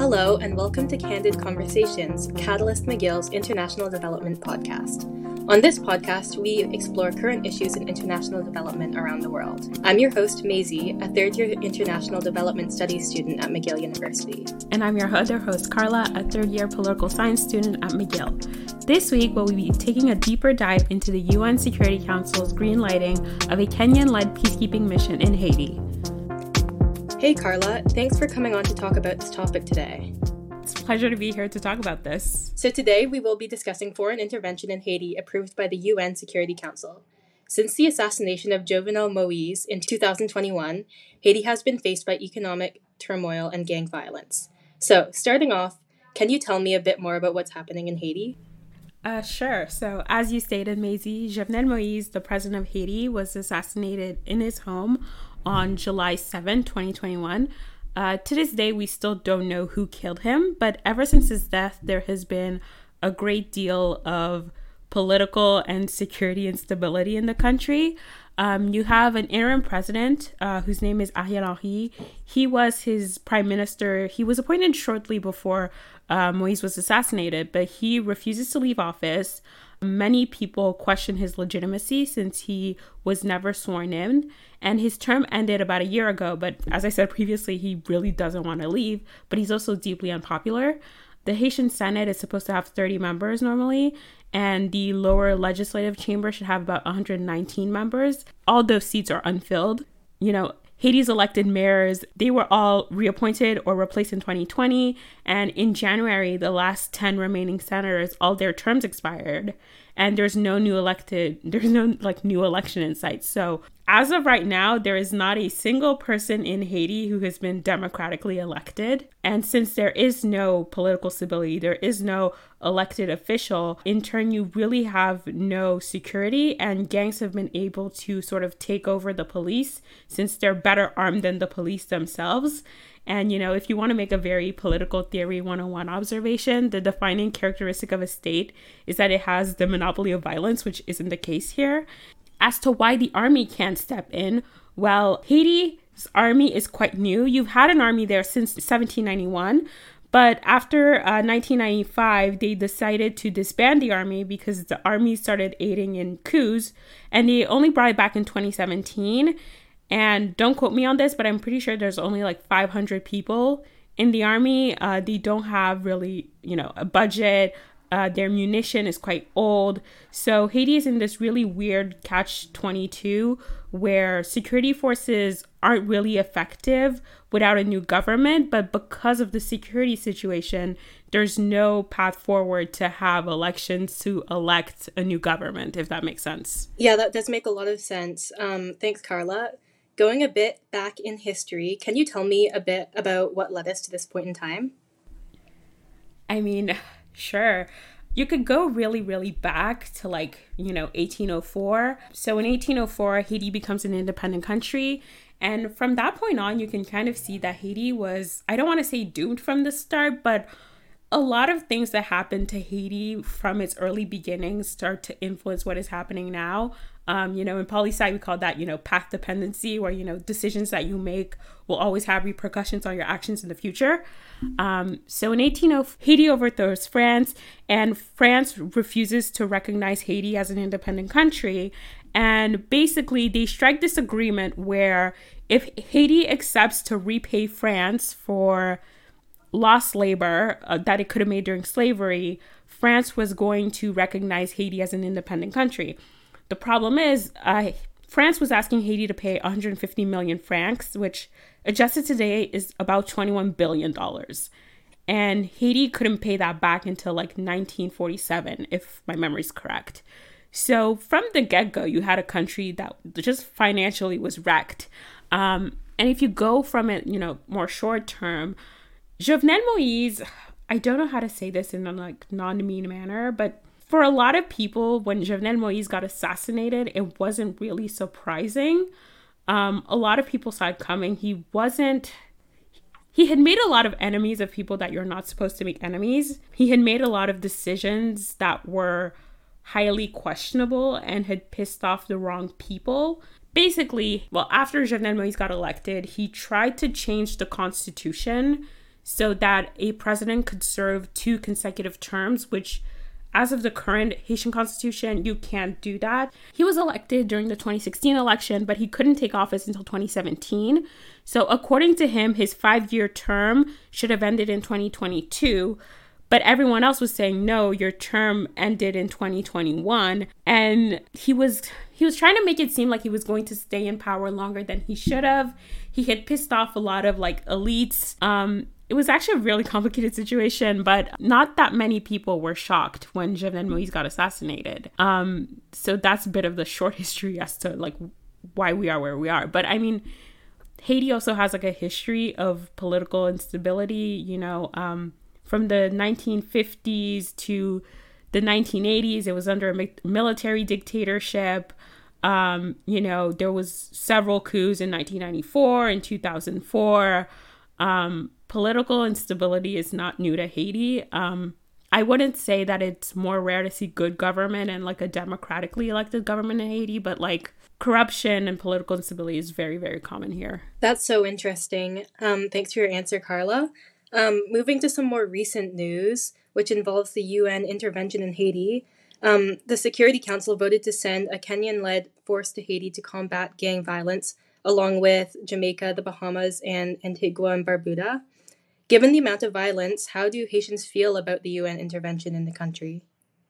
Hello, and welcome to Candid Conversations, Catalyst McGill's International Development Podcast. On this podcast, we explore current issues in international development around the world. I'm your host, Maisie, a third-year International Development Studies student at McGill University. And I'm your other host, Carla, a third-year Political Science student at McGill. This week, we'll be taking a deeper dive into the UN Security Council's greenlighting of a Kenyan-led peacekeeping mission in Haiti. Hey Carla, thanks for coming on to talk about this topic today. It's a pleasure to be here to talk about this. So today we will be discussing foreign intervention in Haiti approved by the UN Security Council. Since the assassination of Jovenel Moise in 2021, Haiti has been faced by economic turmoil and gang violence. So starting off, can you tell me a bit more about what's happening in Haiti? Sure. So as you stated, Maisie, Jovenel Moise, the president of Haiti, was assassinated in his home on July 7, 2021. To this day, we still don't know who killed him, but ever since his death, there has been a great deal of political and security instability in the country. You have an interim president whose name is Ariel Henry. He was his prime minister. He was appointed shortly before Moise was assassinated, but he refuses to leave office. Many people question his legitimacy since he was never sworn in, and his term ended about a year ago. But as I said previously, he really doesn't want to leave, but he's also deeply unpopular. The Haitian Senate is supposed to have 30 members normally, and the lower legislative chamber should have about 119 members. All those seats are unfilled. You know, Haiti's elected mayors, they were all reappointed or replaced in 2020. And in January, the last 10 remaining senators, all their terms expired. And there's no new election in sight. So as of right now, there is not a single person in Haiti who has been democratically elected. And since there is no political stability, there is no elected official, in turn, you really have no security, and gangs have been able to sort of take over the police since they're better armed than the police themselves. And, you know, if you want to make a very political theory 101 observation, the defining characteristic of a state is that it has the monopoly of violence, which isn't the case here. As to why the army can't step in, well, Haiti's army is quite new. You've had an army there since 1791, but after 1995, they decided to disband the army because the army started aiding in coups, and they only brought it back in 2017. And don't quote me on this, but I'm pretty sure there's only like 500 people in the army. They don't have really, a budget. Their munition is quite old. So Haiti is in this really weird catch-22 where security forces aren't really effective without a new government. But because of the security situation, there's no path forward to have elections to elect a new government, if that makes sense. Yeah, that does make a lot of sense. Thanks, Carla. Going a bit back in history, can you tell me a bit about what led us to this point in time? I mean, sure. You could go really, really back to 1804. So in 1804, Haiti becomes an independent country. And from that point on, you can kind of see that Haiti was, I don't want to say doomed from the start, but a lot of things that happened to Haiti from its early beginnings start to influence what is happening now. In poli-sci, we call that, path dependency, where, decisions that you make will always have repercussions on your actions in the future. So in 1804, Haiti overthrows France, and France refuses to recognize Haiti as an independent country. And basically, they strike this agreement where if Haiti accepts to repay France for lost labor that it could have made during slavery, France was going to recognize Haiti as an independent country. The problem is, France was asking Haiti to pay 150 million francs, which adjusted today is about $21 billion. And Haiti couldn't pay that back until 1947, if my memory is correct. So from the get-go, you had a country that just financially was wrecked. And if you go from it, more short term, Jovenel Moise, I don't know how to say this in a non-mean manner, but for a lot of people, when Jovenel Moise got assassinated, it wasn't really surprising. A lot of people saw it coming. He had made a lot of enemies of people that you're not supposed to make enemies. He had made a lot of decisions that were highly questionable and had pissed off the wrong people. Basically, after Jovenel Moise got elected, he tried to change the constitution so that a president could serve 2 consecutive terms, which as of the current Haitian constitution, you can't do that. He was elected during the 2016 election, but he couldn't take office until 2017. So according to him, his 5-year term should have ended in 2022. But everyone else was saying, no, your term ended in 2021. And he was trying to make it seem like he was going to stay in power longer than he should have. He had pissed off a lot of like elites. It was actually a really complicated situation, but not that many people were shocked when Jovenel Moïse got assassinated. So that's a bit of the short history as to like why we are where we are. But I mean, Haiti also has like a history of political instability, from the 1950s to the 1980s. It was under a military dictatorship. There was several coups in 1994 and 2004. Political instability is not new to Haiti. I wouldn't say that it's more rare to see good government and like a democratically elected government in Haiti, but like corruption and political instability is very, very common here. That's so interesting. Thanks for your answer, Carla. Moving to some more recent news, which involves the UN intervention in Haiti. The Security Council voted to send a Kenyan-led force to Haiti to combat gang violence, along with Jamaica, the Bahamas, and Antigua and Barbuda. Given the amount of violence, how do Haitians feel about the UN intervention in the country?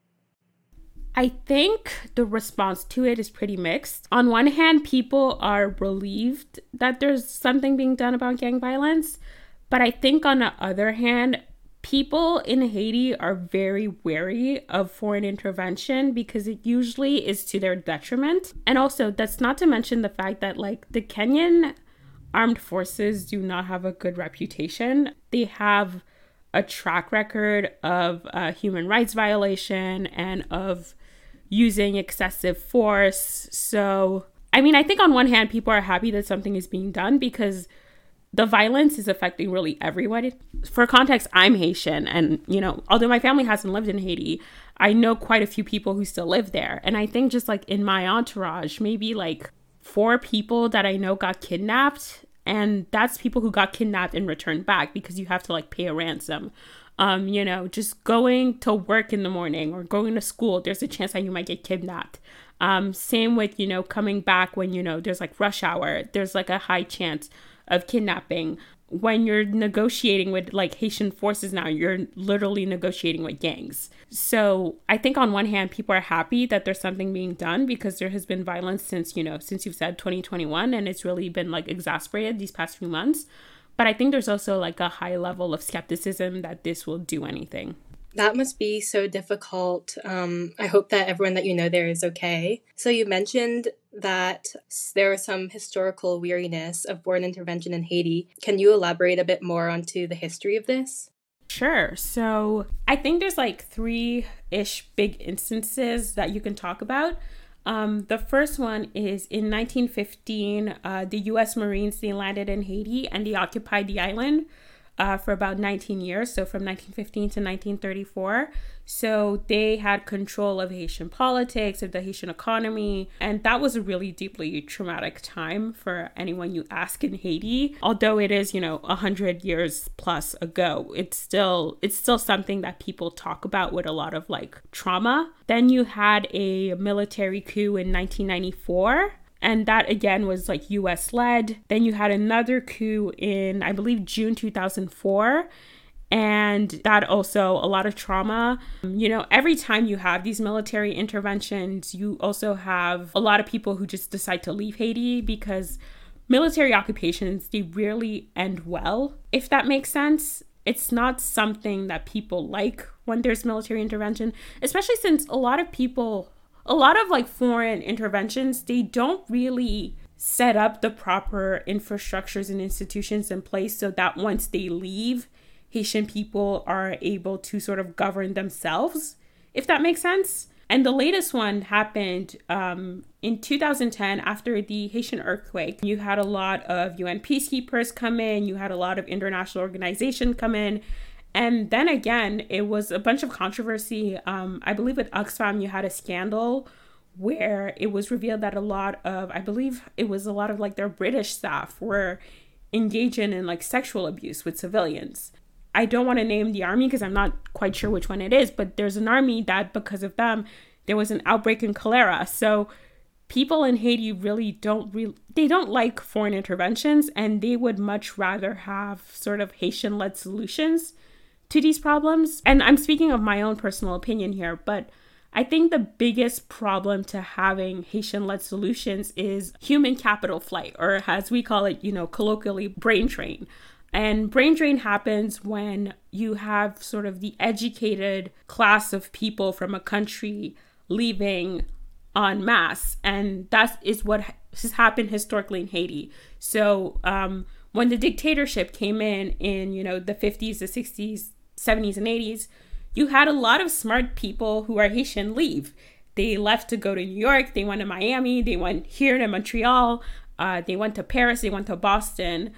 I think the response to it is pretty mixed. On one hand, people are relieved that there's something being done about gang violence. But I think on the other hand, people in Haiti are very wary of foreign intervention because it usually is to their detriment. And also, that's not to mention the fact that like the Kenyan armed forces do not have a good reputation. They have a track record of human rights violation and of using excessive force. So, I mean, I think on one hand, people are happy that something is being done because the violence is affecting really everyone. For context, I'm Haitian, and, although my family hasn't lived in Haiti, I know quite a few people who still live there. And I think just like in my entourage, maybe like 4 people that I know got kidnapped, and that's people who got kidnapped and returned back because you have to like pay a ransom. Just going to work in the morning or going to school, there's a chance that you might get kidnapped. Same with, coming back when, there's like rush hour, there's like a high chance of kidnapping. When you're negotiating with like Haitian forces now, you're literally negotiating with gangs. So I think on one hand, people are happy that there's something being done because there has been violence since you've said 2021, and it's really been like exacerbated these past few months. But I think there's also like a high level of skepticism that this will do anything. That must be so difficult. I hope that everyone that you know there is okay. So you mentioned that there was some historical weariness of foreign intervention in Haiti. Can you elaborate a bit more onto the history of this? Sure. So I think there's like 3-ish big instances that you can talk about. The first one is in 1915, the U.S. Marines, they landed in Haiti and they occupied the island for about 19 years, so from 1915 to 1934. So they had control of Haitian politics, of the Haitian economy, and that was a really deeply traumatic time for anyone you ask in Haiti. Although it is, 100 years plus ago, it's still something that people talk about with a lot of like trauma. Then you had a military coup in 1994. And that, again, was like U.S. led. Then you had another coup in, I believe, June 2004. And that also a lot of trauma. Every time you have these military interventions, you also have a lot of people who just decide to leave Haiti because military occupations, they rarely end well, if that makes sense. It's not something that people like when there's military intervention, especially since a lot of like foreign interventions, they don't really set up the proper infrastructures and institutions in place so that once they leave, Haitian people are able to sort of govern themselves, if that makes sense. And the latest one happened in 2010 after the Haitian earthquake. You had a lot of UN peacekeepers come in, you had a lot of international organizations come in. And then again, it was a bunch of controversy. I believe with Oxfam, you had a scandal where it was revealed that a lot of like their British staff were engaging in like sexual abuse with civilians. I don't want to name the army because I'm not quite sure which one it is, but there's an army that because of them, there was an outbreak in cholera. So people in Haiti really don't like foreign interventions, and they would much rather have sort of Haitian-led solutions to these problems. And I'm speaking of my own personal opinion here, but I think the biggest problem to having Haitian-led solutions is human capital flight, or as we call it, colloquially, brain drain. And brain drain happens when you have sort of the educated class of people from a country leaving en masse. And that is what has happened historically in Haiti. So when the dictatorship came in the 50s, the 60s, 70s, and 80s, you had a lot of smart people who are Haitian leave. They left to go to New York. They went to Miami. They went here to Montreal. They went to Paris. They went to Boston.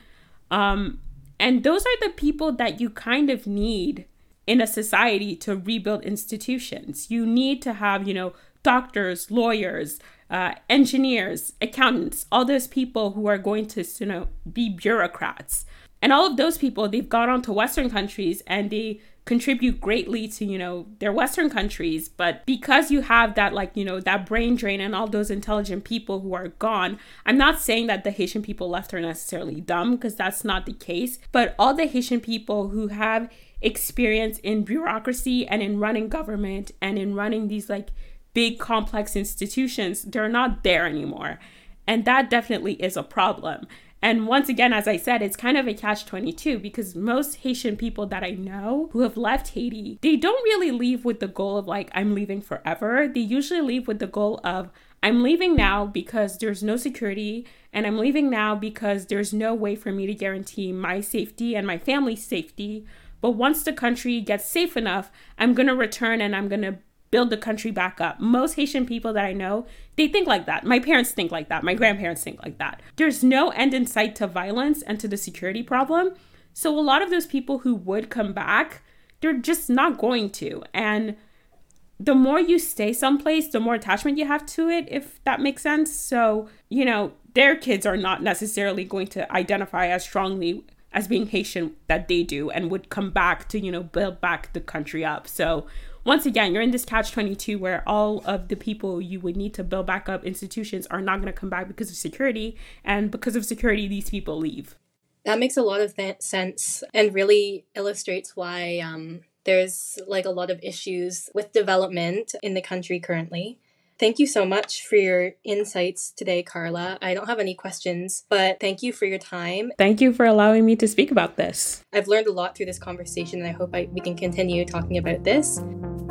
And those are the people that you kind of need in a society to rebuild institutions. You need to have, doctors, lawyers, engineers, accountants, all those people who are going to, be bureaucrats. And all of those people, they've gone on to Western countries and they contribute greatly to, their Western countries. But because you have that, that brain drain and all those intelligent people who are gone, I'm not saying that the Haitian people left are necessarily dumb, because that's not the case. But all the Haitian people who have experience in bureaucracy and in running government and in running these big complex institutions, they're not there anymore. And that definitely is a problem. And once again, as I said, it's kind of a catch-22, because most Haitian people that I know who have left Haiti, they don't really leave with the goal of I'm leaving forever. They usually leave with the goal of, I'm leaving now because there's no security, and I'm leaving now because there's no way for me to guarantee my safety and my family's safety. But once the country gets safe enough, I'm going to return and I'm going to build the country back up. Most Haitian people that I know, they think like that. My parents think like that. My grandparents think like that. There's no end in sight to violence and to the security problem. So a lot of those people who would come back, they're just not going to. And the more you stay someplace, the more attachment you have to it, if that makes sense. So, their kids are not necessarily going to identify as strongly as being Haitian that they do, and would come back to, build back the country up. So once again, you're in this catch-22 where all of the people you would need to build back up institutions are not going to come back because of security. And because of security, these people leave. That makes a lot of sense and really illustrates why there's a lot of issues with development in the country currently. Thank you so much for your insights today, Carla. I don't have any questions, but thank you for your time. Thank you for allowing me to speak about this. I've learned a lot through this conversation, and I hope we can continue talking about this.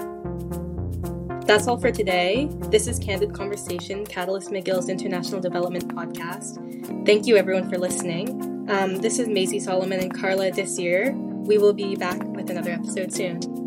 That's all for today. This is Candid Conversation, Catalyst McGill's International Development Podcast. Thank you, everyone, for listening. This is Maisie Solomon and Carla Desir. We will be back with another episode soon.